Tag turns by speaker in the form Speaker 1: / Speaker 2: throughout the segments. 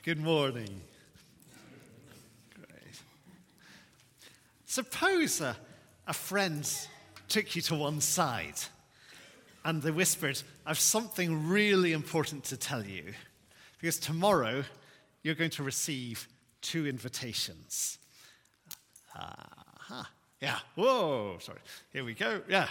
Speaker 1: Good morning. Great. Suppose a friend took you to one side and they whispered, "I've something really important to tell you, because tomorrow you're going to receive 2 invitations." Yeah. Whoa. Sorry. Here we go. Yeah.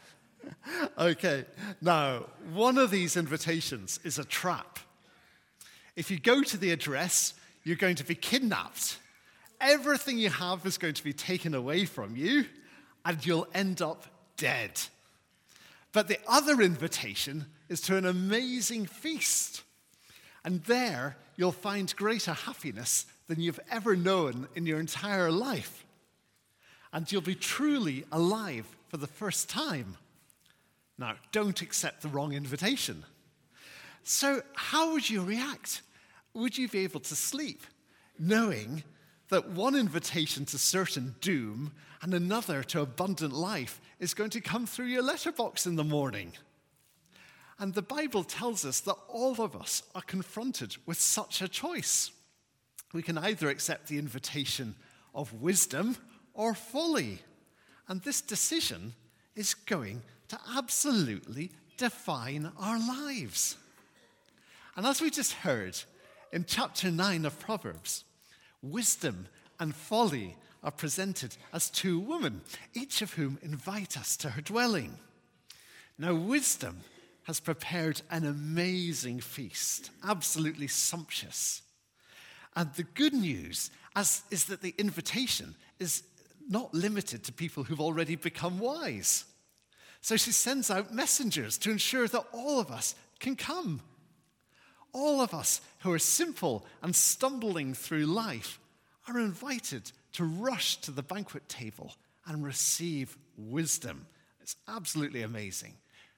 Speaker 1: Okay. Now, one of these invitations is a trap. If you go to the address, you're going to be kidnapped. Everything you have is going to be taken away from you, and you'll end up dead. But the other invitation is to an amazing feast. And there, you'll find greater happiness than you've ever known in your entire life. And you'll be truly alive for the first time. Now, don't accept the wrong invitation. So, how would you react? Would you be able to sleep, knowing that one invitation to certain doom and another to abundant life is going to come through your letterbox in the morning? And the Bible tells us that all of us are confronted with such a choice. We can either accept the invitation of wisdom or folly. And this decision is going to absolutely define our lives. And as we just heard in chapter 9 of Proverbs, wisdom and folly are presented as 2 women, each of whom invite us to her dwelling. Now, wisdom has prepared an amazing feast, absolutely sumptuous. And the good news is that the invitation is not limited to people who've already become wise. So she sends out messengers to ensure that all of us can come. All of us who are simple and stumbling through life are invited to rush to the banquet table and receive wisdom. It's absolutely amazing.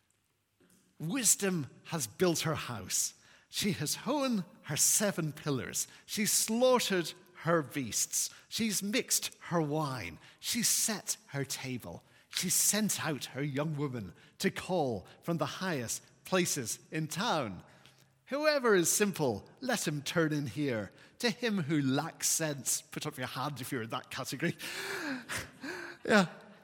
Speaker 1: Wisdom has built her house. She has hewn her 7 pillars. She's slaughtered her beasts. She's mixed her wine. She's set her table. She sent out her young women to call from the highest places in town. Whoever is simple, let him turn in here. To him who lacks sense, put up your hand if you're in that category. Yeah.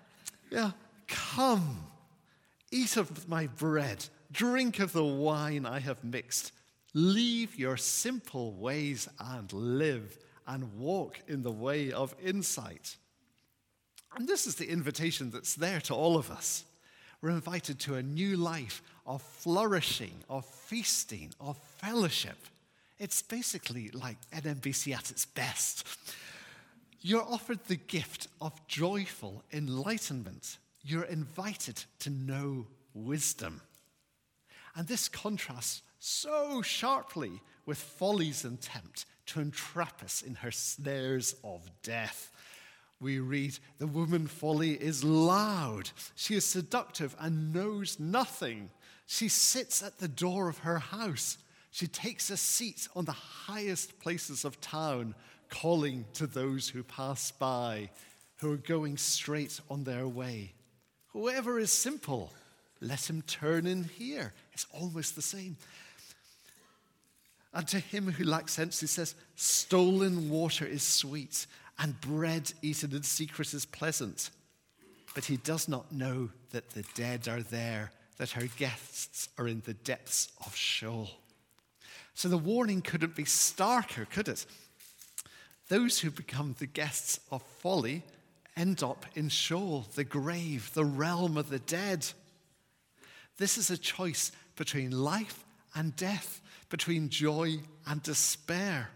Speaker 1: Come, eat of my bread, drink of the wine I have mixed. Leave your simple ways and live, and walk in the way of insight. And this is the invitation that's there to all of us. We're invited to a new life of flourishing, of feasting, of fellowship. It's basically like NMBC at its best. You're offered the gift of joyful enlightenment. You're invited to know wisdom. And this contrasts so sharply with folly's attempt to entrap us in her snares of death. We read, "The woman folly is loud. She is seductive and knows nothing. She sits at the door of her house. She takes a seat on the highest places of town, calling to those who pass by, who are going straight on their way. Whoever is simple, let him turn in here." It's almost the same. And to him who lacks sense, he says, "Stolen water is sweet, and bread eaten in secret is pleasant." But he does not know that the dead are there, that her guests are in the depths of Sheol. So the warning couldn't be starker, could it? Those who become the guests of folly end up in Sheol, the grave, the realm of the dead. This is a choice between life and death, between joy and despair.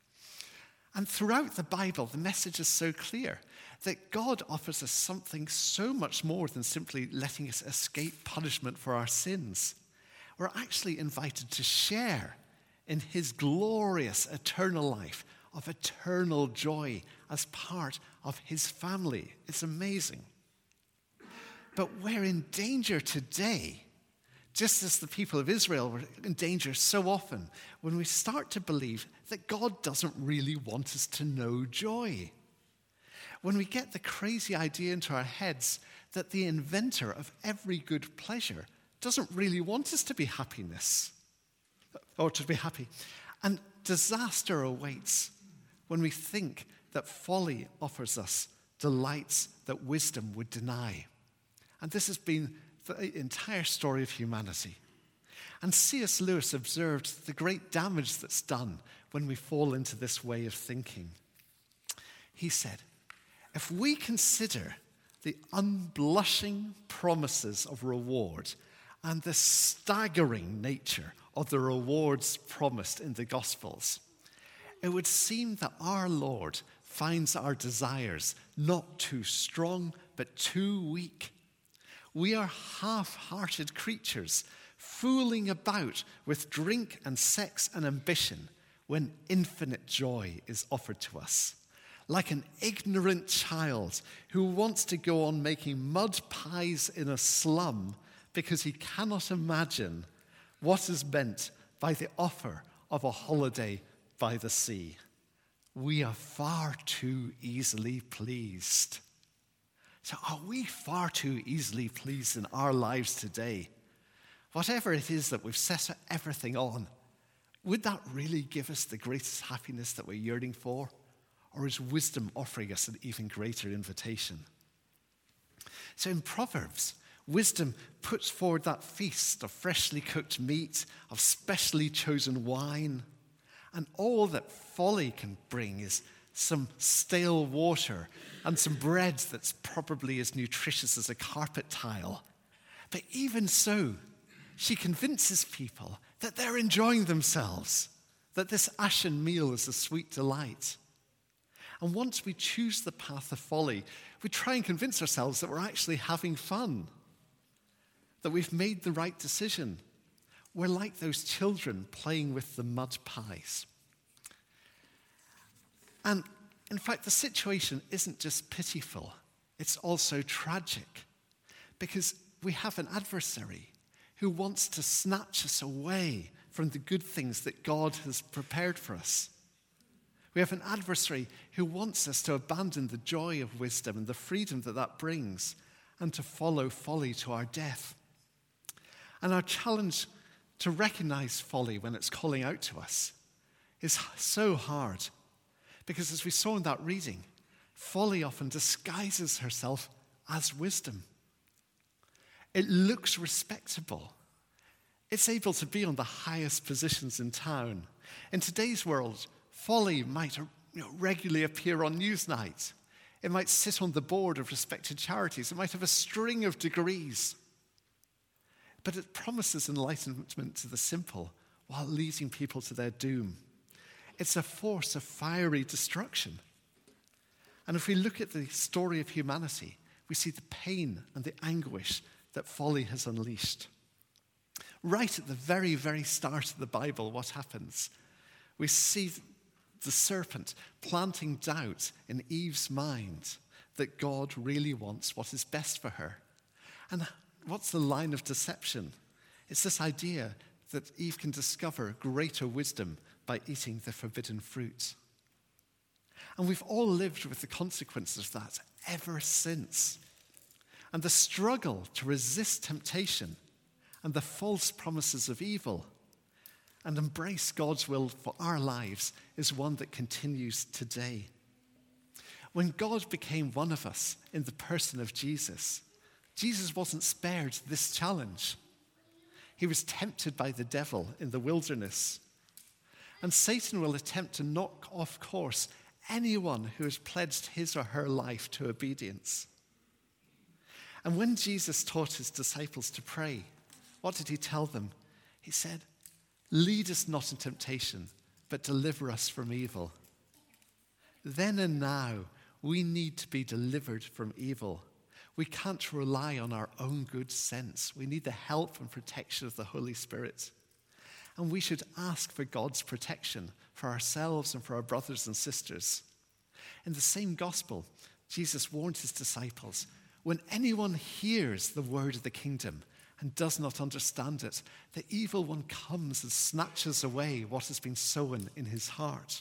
Speaker 1: And throughout the Bible, the message is so clear that God offers us something so much more than simply letting us escape punishment for our sins. We're actually invited to share in his glorious eternal life of eternal joy as part of his family. It's amazing. But we're in danger today, just as the people of Israel were in danger so often, when we start to believe that God doesn't really want us to know joy. When we get the crazy idea into our heads that the inventor of every good pleasure doesn't really want us to be happiness, or to be happy. And disaster awaits when we think that folly offers us delights that wisdom would deny. And this has been the entire story of humanity. And C.S. Lewis observed the great damage that's done when we fall into this way of thinking. He said, if we consider the unblushing promises of reward and the staggering nature of the rewards promised in the Gospels, it would seem that our Lord finds our desires not too strong, but too weak. We are half-hearted creatures, fooling about with drink and sex and ambition when infinite joy is offered to us. Like an ignorant child who wants to go on making mud pies in a slum because he cannot imagine what is meant by the offer of a holiday by the sea. We are far too easily pleased. So are we far too easily pleased in our lives today? Whatever it is that we've set everything on, would that really give us the greatest happiness that we're yearning for? Or is wisdom offering us an even greater invitation? So in Proverbs, wisdom puts forward that feast of freshly cooked meat, of specially chosen wine, and all that folly can bring is some stale water and some bread that's probably as nutritious as a carpet tile. But even so, she convinces people that they're enjoying themselves, that this ashen meal is a sweet delight. And once we choose the path of folly, we try and convince ourselves that we're actually having fun, that we've made the right decision. We're like those children playing with the mud pies. And in fact, the situation isn't just pitiful, it's also tragic, because we have an adversary who wants to snatch us away from the good things that God has prepared for us. We have an adversary who wants us to abandon the joy of wisdom and the freedom that that brings and to follow folly to our death. And our challenge to recognize folly when it's calling out to us is so hard because, as we saw in that reading, folly often disguises herself as wisdom. It looks respectable. It's able to be on the highest positions in town. In today's world, folly might regularly appear on Newsnight. It might sit on the board of respected charities. It might have a string of degrees. But it promises enlightenment to the simple while leading people to their doom. It's a force of fiery destruction. And if we look at the story of humanity, we see the pain and the anguish that folly has unleashed. Right at the very, very start of the Bible, what happens? We see the serpent planting doubt in Eve's mind that God really wants what is best for her. And what's the line of deception? It's this idea that Eve can discover greater wisdom by eating the forbidden fruit. And we've all lived with the consequences of that ever since. And the struggle to resist temptation and the false promises of evil and embrace God's will for our lives is one that continues today. When God became one of us in the person of Jesus, Jesus wasn't spared this challenge. He was tempted by the devil in the wilderness. And Satan will attempt to knock off course anyone who has pledged his or her life to obedience. And when Jesus taught his disciples to pray, what did he tell them? He said, "Lead us not in temptation, but deliver us from evil." Then and now, we need to be delivered from evil. We can't rely on our own good sense. We need the help and protection of the Holy Spirit. And we should ask for God's protection for ourselves and for our brothers and sisters. In the same gospel, Jesus warned his disciples, when anyone hears the word of the kingdom and does not understand it, the evil one comes and snatches away what has been sown in his heart.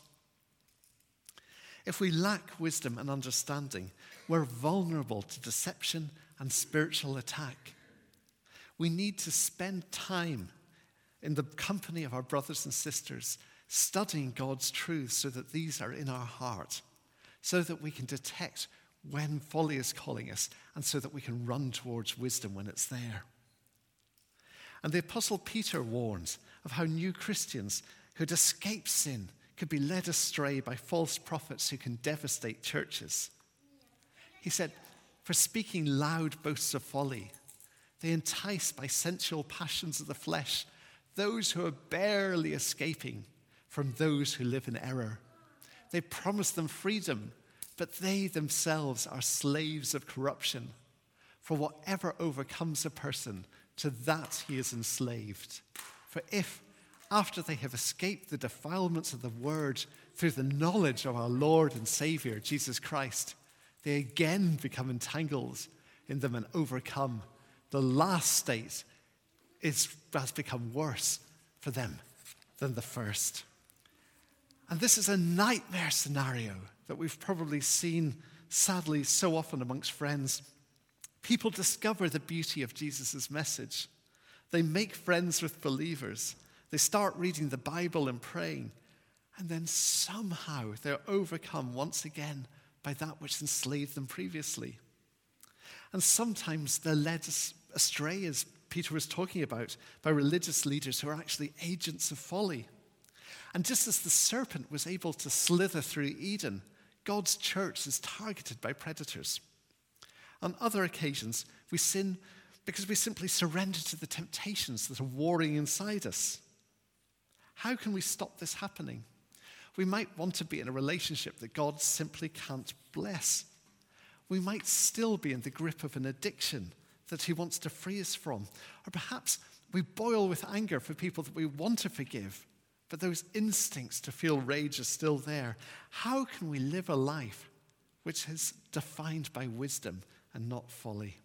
Speaker 1: If we lack wisdom and understanding, we're vulnerable to deception and spiritual attack. We need to spend time in the company of our brothers and sisters studying God's truth so that these are in our heart, so that we can detect when folly is calling us, and so that we can run towards wisdom when it's there. And the Apostle Peter warns of how new Christians who'd escaped sin could be led astray by false prophets who can devastate churches. He said, for speaking loud boasts of folly, they entice by sensual passions of the flesh those who are barely escaping from those who live in error. They promise them freedom, but they themselves are slaves of corruption. For whatever overcomes a person, to that he is enslaved. For if, after they have escaped the defilements of the word through the knowledge of our Lord and Savior, Jesus Christ, they again become entangled in them and overcome, the last state has become worse for them than the first. And this is a nightmare scenario that we've probably seen, sadly, so often amongst friends. People discover the beauty of Jesus' message. They make friends with believers. They start reading the Bible and praying. And then somehow they're overcome once again by that which enslaved them previously. And sometimes they're led astray, as Peter was talking about, by religious leaders who are actually agents of folly. And just as the serpent was able to slither through Eden, God's church is targeted by predators. On other occasions, we sin because we simply surrender to the temptations that are warring inside us. How can we stop this happening? We might want to be in a relationship that God simply can't bless. We might still be in the grip of an addiction that he wants to free us from. Or perhaps we boil with anger for people that we want to forgive, but those instincts to feel rage are still there. How can we live a life which is defined by wisdom and not folly?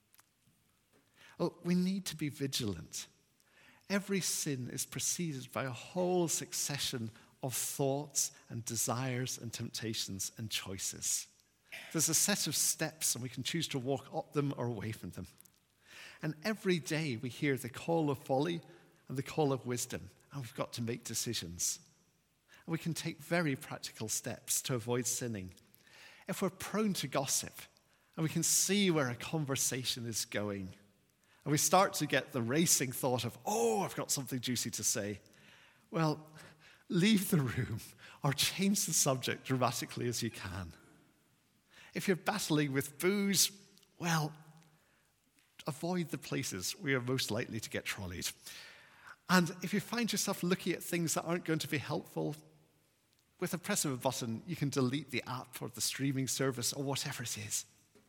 Speaker 1: Oh, we need to be vigilant. Every sin is preceded by a whole succession of thoughts and desires and temptations and choices. There's a set of steps, and we can choose to walk up them or away from them. And every day we hear the call of folly and the call of wisdom, and we've got to make decisions. And we can take very practical steps to avoid sinning. If we're prone to gossip, and we can see where a conversation is going, and we start to get the racing thought of, oh, I've got something juicy to say, well, leave the room or change the subject dramatically as you can. If you're battling with booze, well, avoid the places where you're most likely to get trolleyed. And if you find yourself looking at things that aren't going to be helpful, with a press of a button, you can delete the app or the streaming service or whatever it is.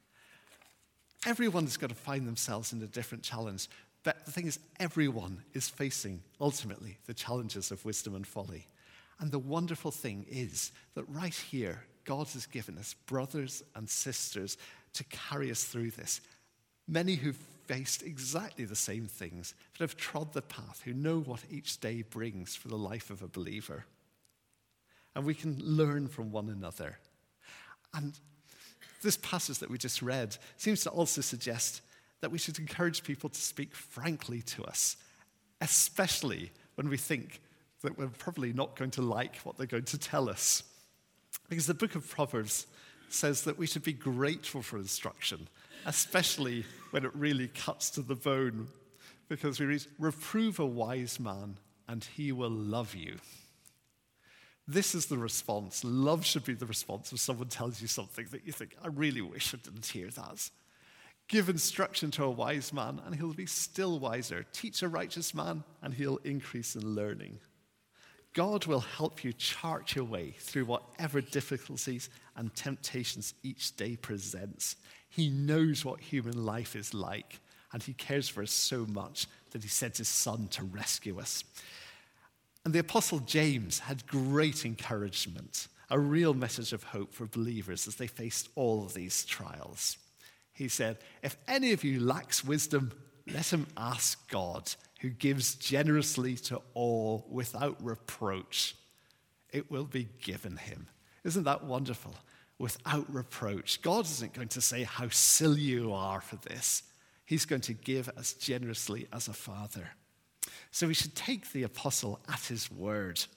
Speaker 1: Everyone's got to find themselves in a different challenge. But the thing is, everyone is facing, ultimately, the challenges of wisdom and folly. And the wonderful thing is that right here, God has given us brothers and sisters to carry us through this. Many who've faced exactly the same things, but have trod the path, who know what each day brings for the life of a believer. And we can learn from one another. And this passage that we just read seems to also suggest that we should encourage people to speak frankly to us, especially when we think that we're probably not going to like what they're going to tell us. Because the book of Proverbs says that we should be grateful for instruction, especially when it really cuts to the bone. Because we read, reprove a wise man and he will love you. This is the response. Love should be the response if someone tells you something that you think, I really wish I didn't hear that. Give instruction to a wise man and he'll be still wiser. Teach a righteous man and he'll increase in learning. God will help you chart your way through whatever difficulties and temptations each day presents. He knows what human life is like, and he cares for us so much that he sent his son to rescue us. And the Apostle James had great encouragement, a real message of hope for believers as they faced all of these trials. He said, if any of you lacks wisdom, let him ask God, who gives generously to all without reproach. It will be given him. Isn't that wonderful? Without reproach. God isn't going to say how silly you are for this. He's going to give as generously as a father. So we should take the apostle at his word.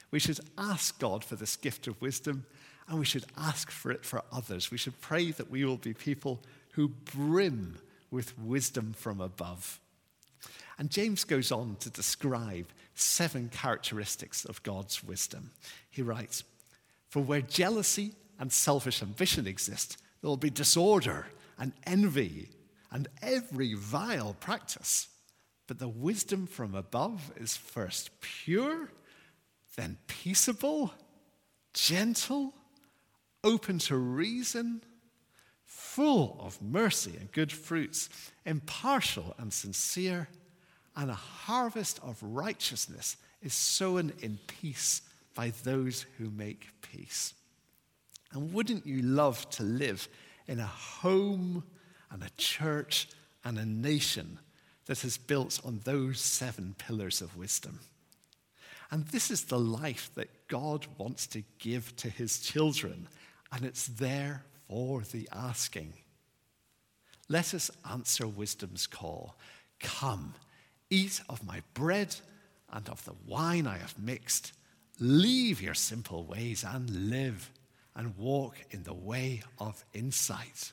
Speaker 1: We should ask God for this gift of wisdom, and we should ask for it for others. We should pray that we will be people who brim with wisdom from above. And James goes on to describe 7 characteristics of God's wisdom. He writes, "For where jealousy and selfish ambition exist, there will be disorder and envy and every vile practice. But the wisdom from above is first pure, then peaceable, gentle, open to reason, full of mercy and good fruits, impartial and sincere, and a harvest of righteousness is sown in peace by those who make peace." And wouldn't you love to live in a home and a church and a nation that is built on those 7 pillars of wisdom? And this is the life that God wants to give to his children, and it's there for the asking. Let us answer wisdom's call. Come, eat of my bread and of the wine I have mixed. Leave your simple ways and live, and walk in the way of insight.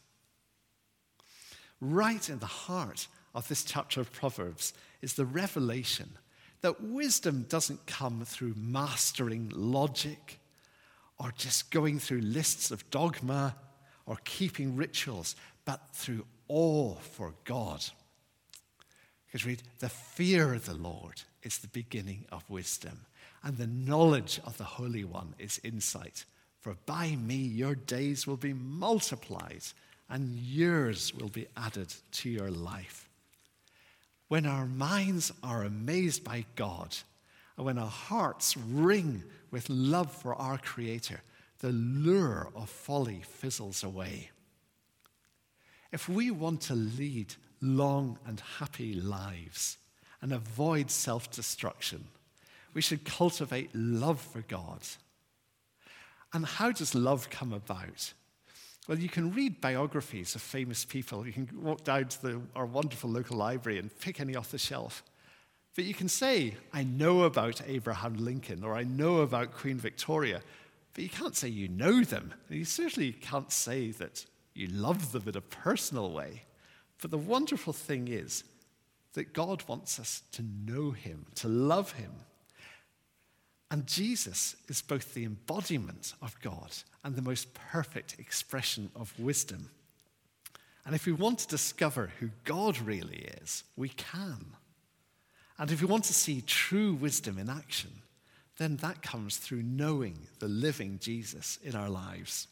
Speaker 1: Right in the heart of this chapter of Proverbs is the revelation that wisdom doesn't come through mastering logic or just going through lists of dogma or keeping rituals, but through awe for God. Because read, the fear of the Lord is the beginning of wisdom, and the knowledge of the Holy One is insight. For by me your days will be multiplied, and years will be added to your life. When our minds are amazed by God, and when our hearts ring with love for our Creator, the lure of folly fizzles away. If we want to lead long and happy lives and avoid self-destruction, we should cultivate love for God. And how does love come about? Well, you can read biographies of famous people. You can walk down to our wonderful local library and pick any off the shelf. But you can say, I know about Abraham Lincoln, or I know about Queen Victoria, but you can't say you know them. And you certainly can't say that you love them in a personal way. But the wonderful thing is that God wants us to know him, to love him. And Jesus is both the embodiment of God and the most perfect expression of wisdom. And if we want to discover who God really is, we can. And if we want to see true wisdom in action, then that comes through knowing the living Jesus in our lives.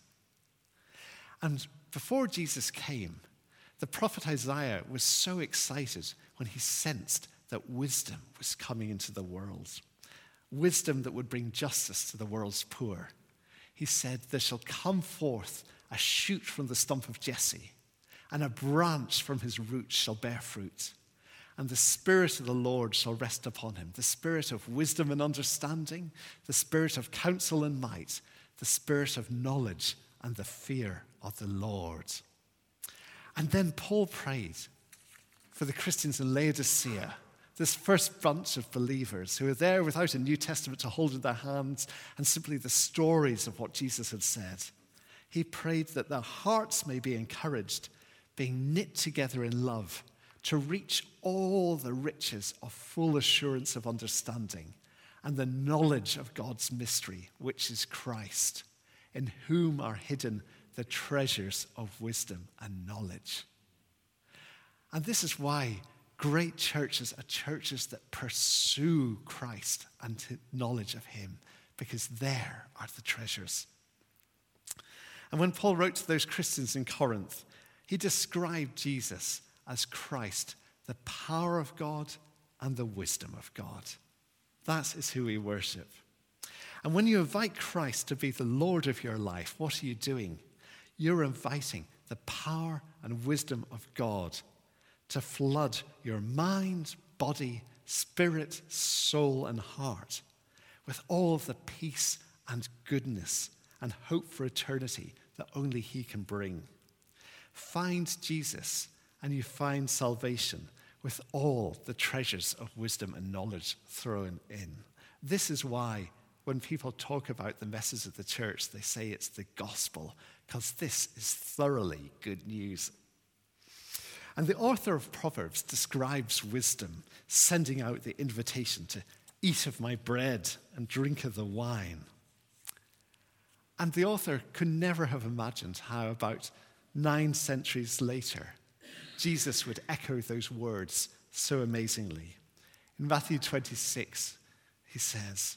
Speaker 1: And before Jesus came, the prophet Isaiah was so excited when he sensed that wisdom was coming into the world. Wisdom that would bring justice to the world's poor. He said, there shall come forth a shoot from the stump of Jesse, and a branch from his roots shall bear fruit. And the Spirit of the Lord shall rest upon him, the Spirit of wisdom and understanding, the Spirit of counsel and might, the Spirit of knowledge and the fear of the Lord. And then Paul prayed for the Christians in Laodicea, this first bunch of believers who are there without a New Testament to hold in their hands and simply the stories of what Jesus had said. He prayed that their hearts may be encouraged, being knit together in love, to reach all the riches of full assurance of understanding and the knowledge of God's mystery, which is Christ, in whom are hidden the treasures of wisdom and knowledge. And this is why great churches are churches that pursue Christ and knowledge of him, because there are the treasures. And when Paul wrote to those Christians in Corinth, he described Jesus as Christ, the power of God and the wisdom of God. That is who we worship. And when you invite Christ to be the Lord of your life, what are you doing? You're inviting the power and wisdom of God to flood your mind, body, spirit, soul, and heart with all of the peace and goodness and hope for eternity that only he can bring. Find Jesus and you find salvation with all the treasures of wisdom and knowledge thrown in. This is why when people talk about the message of the church, they say it's the gospel, because this is thoroughly good news. And the author of Proverbs describes wisdom sending out the invitation to eat of my bread and drink of the wine. And the author could never have imagined how about 9 centuries later, Jesus would echo those words so amazingly. In Matthew 26, he says,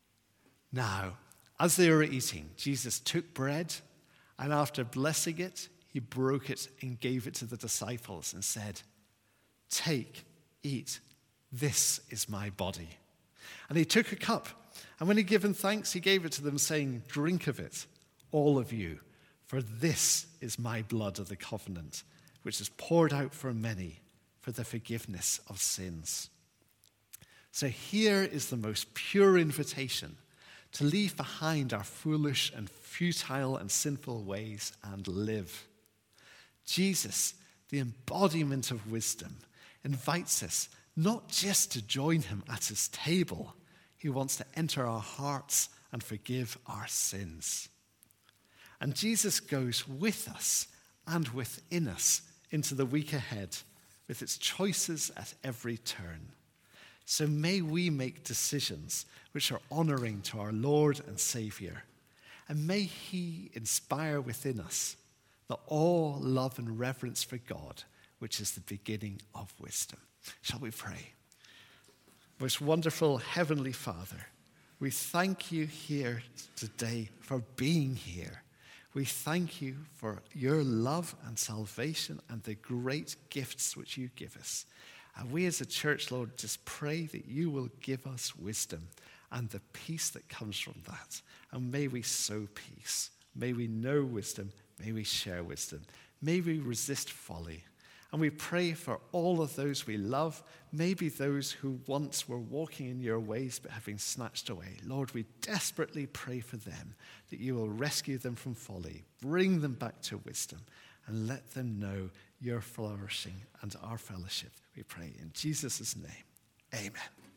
Speaker 1: "Now, as they were eating, Jesus took bread, and after blessing it, he broke it and gave it to the disciples and said, 'Take, eat, this is my body.' And he took a cup, and when he'd given thanks, he gave it to them, saying, 'Drink of it, all of you, for this is my blood of the covenant, which is poured out for many for the forgiveness of sins.'" So here is the most pure invitation to leave behind our foolish and futile and sinful ways and live. Jesus, the embodiment of wisdom, invites us not just to join him at his table. He wants to enter our hearts and forgive our sins. And Jesus goes with us and within us into the week ahead with its choices at every turn. So may we make decisions which are honoring to our Lord and Savior. And may he inspire within us the awe, love, and reverence for God, which is the beginning of wisdom. Shall we pray? Most wonderful Heavenly Father, we thank you here today for being here. We thank you for your love and salvation and the great gifts which you give us. And we as a church, Lord, just pray that you will give us wisdom and the peace that comes from that. And may we sow peace. May we know wisdom. May we share wisdom. May we resist folly. And we pray for all of those we love, maybe those who once were walking in your ways but have been snatched away. Lord, we desperately pray for them, that you will rescue them from folly, bring them back to wisdom, and let them know your flourishing and our fellowship. We pray in Jesus' name. Amen.